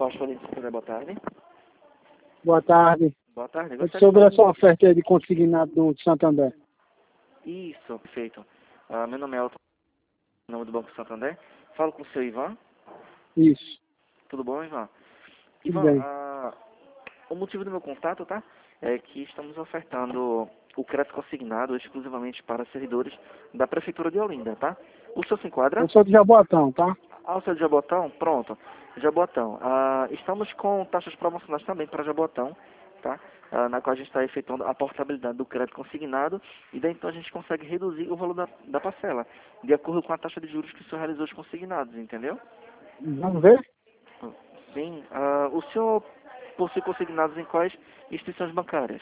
Costa de Santander, boa tarde. Boa tarde. Boa tarde. É sobre essa oferta aí de consignado do Santander. Isso, perfeito. Meu nome é Elton, em nome do Banco Santander. Falo com o seu Ivan. Isso. Tudo bom, Ivan? Tudo Ivan, bem. o motivo do meu contato, tá? É que estamos ofertando o crédito consignado exclusivamente para servidores da Prefeitura de Olinda, tá? O senhor se enquadra? Eu sou de Jaboatão, tá? O senhor de Jaboatão? Pronto. Jaboatão. Estamos com taxas promocionais também para Jaboatão, tá? Na qual a gente está efetuando a portabilidade do crédito consignado e daí então a gente consegue reduzir o valor da parcela, de acordo com a taxa de juros que o senhor realizou os consignados, entendeu? Vamos ver? Sim. O senhor possui consignados em quais instituições bancárias?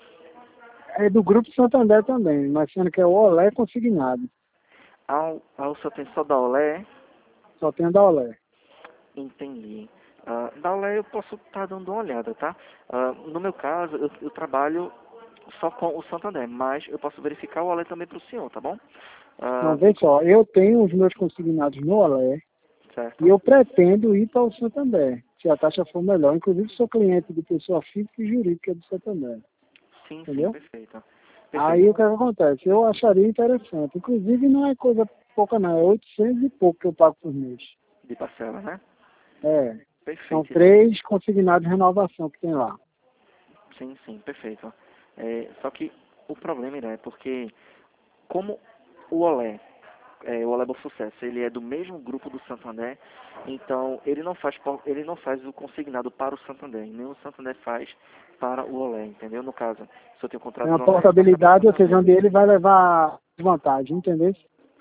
É do Grupo Santander também, mas sendo que é o Olé consignado. O senhor tem só da Olé? Só tem a da Olé. Entendi. Da Olé eu posso estar dando uma olhada, tá? No meu caso, eu trabalho só com o Santander, mas eu posso verificar o Olé também para o senhor, tá bom? Não, vê só, eu tenho os meus consignados no Olé Certo? e eu pretendo ir para o Santander, se a taxa for melhor. Inclusive sou cliente de pessoa física e jurídica do Santander. Sim, Entendeu? perfeito. Aí o que acontece? Eu acharia interessante. Inclusive não é coisa pouca não, é 800 e pouco que eu pago por mês. De parcela, né? É. São Perfeito. 3 consignados de renovação que tem lá. Sim, perfeito. Só que o problema é porque como o Olé, o Olé Bom Sucesso, ele é do mesmo grupo do Santander, então ele não faz o consignado para o Santander, nem o Santander faz para o Olé, entendeu? No caso, se eu tenho É contrato uma no Olé, portabilidade, ou seja, onde ele vai levar vantagem, entendeu?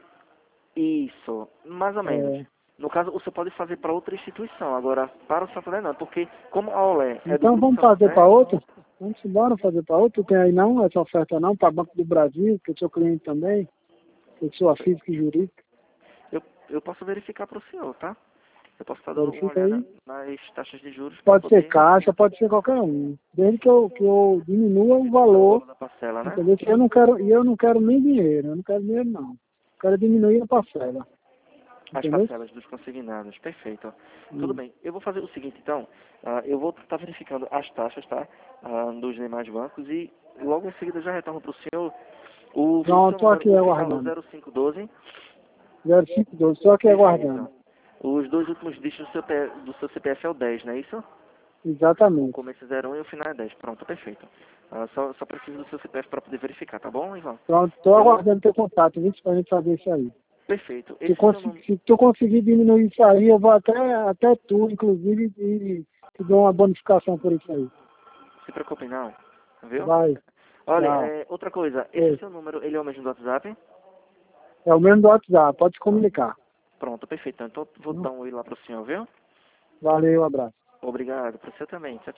isso, mais ou menos. É. No caso, você pode fazer para outra instituição, agora para o Santander não, porque como a Olé é do Então grupo vamos fazer Santander, para outro? Vamos embora fazer para outro? Tem aí não essa oferta não, para Banco do Brasil, que eu sou cliente também, pessoa física e jurídica. eu posso verificar para o senhor, tá? Eu posso estar dando uma Verifica olhada aí. nas taxas de juros para Pode ser poder caixa, pode ser qualquer um. Desde que eu diminua o reduzir o valor, valor da parcela, né? entendeu? Que eu não quero nem dinheiro, eu não quero dinheiro não. Eu quero diminuir a parcela. As Entendeu? parcelas dos consignados, perfeito. Tudo Hum. bem, eu vou fazer o seguinte então, eu vou estar verificando as taxas, tá? Dos demais bancos e logo em seguida já retorno para o senhor o seu Pronto, estou número, aqui o final aguardando. 0512, 0512, estou aqui aguardando. perfeito. Os dois últimos dígitos do seu CPF é o 10, não é isso? O Exatamente. começo é 01 e o final é 10, pronto, perfeito. Só preciso do seu CPF para poder verificar, tá bom, Ivan? Pronto, estou Eu, aguardando teu contato, viu, pra gente fazer isso aí. perfeito, esse seu número, Se tu conseguir diminuir isso aí, eu vou até tu, inclusive, e te dou uma bonificação por isso aí. se preocupe não, viu? Vai, Olha, tchau. outra coisa, esse Oi. seu número, ele é o mesmo do WhatsApp? É o mesmo do WhatsApp, pode se comunicar. Pronto, perfeito. Então vou dar um oi lá pro senhor, viu? Valeu, abraço. Obrigado, para você também. Tchau, tchau.